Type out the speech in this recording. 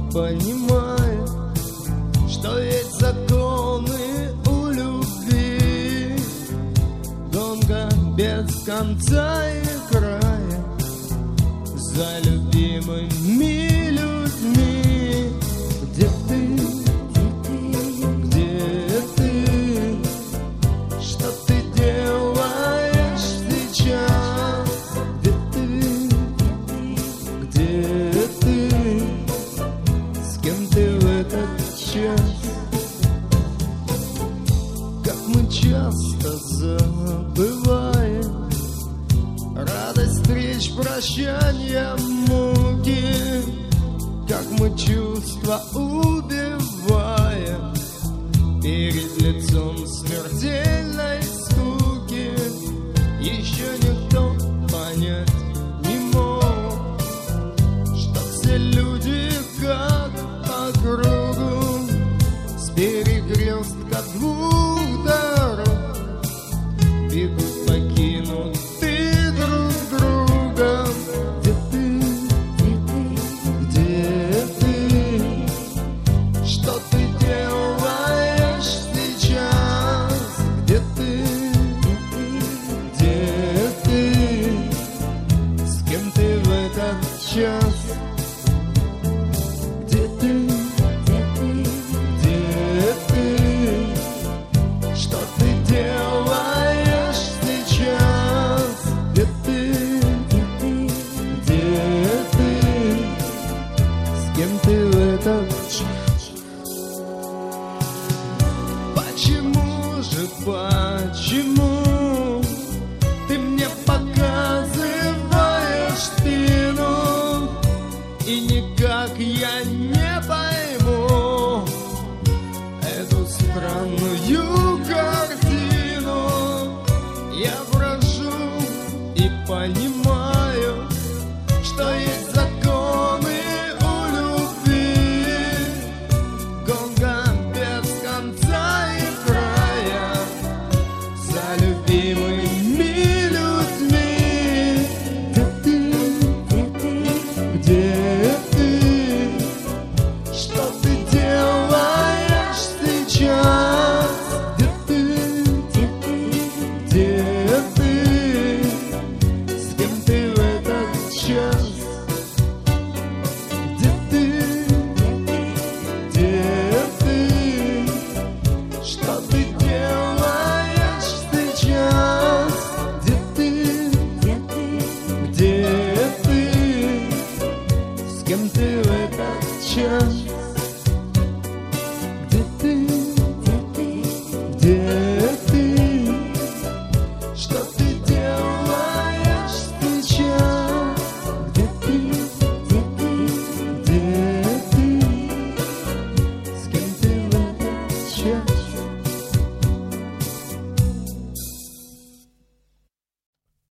понимая, что есть законы у любви. Гонка без конца и края за любимыми людьми. Где ты? Где ты? Что ты делаешь сейчас? Где ты? Где ты? С кем ты в этот час? Как мы часто забываем радость встреч, прощания, муки. Как мы чувства убиваем перед лицом смертельной скуки. Еще никто понять не мог, что все люди как по кругу с перекрестка двух дорог бегут покинутые друг друга. Где ты? Где ты? Что ты делаешь сейчас? Где ты? Где ты? С кем ты в этот час? Где ты? Где ты? Что ты делаешь сейчас? Где ты? Где ты? С кем ты в этот час? Почему же, почему ты мне показываешь спину? И никак я не пойму эту странную картину. Я брожу и понимаю, что есть законы у любви. Гонка без конца и края за любимыми людьми. Где ты? Где ты? Что ты делаешь сейчас? Где ты? Где ты? С кем ты в этот час? Где ты? Где ты? Что ты делаешь сейчас? Где ты? Где ты? С кем ты в этот час? Где ты? Где ты? Что ты делаешь сейчас? Где ты? Где ты? С кем ты в этот час?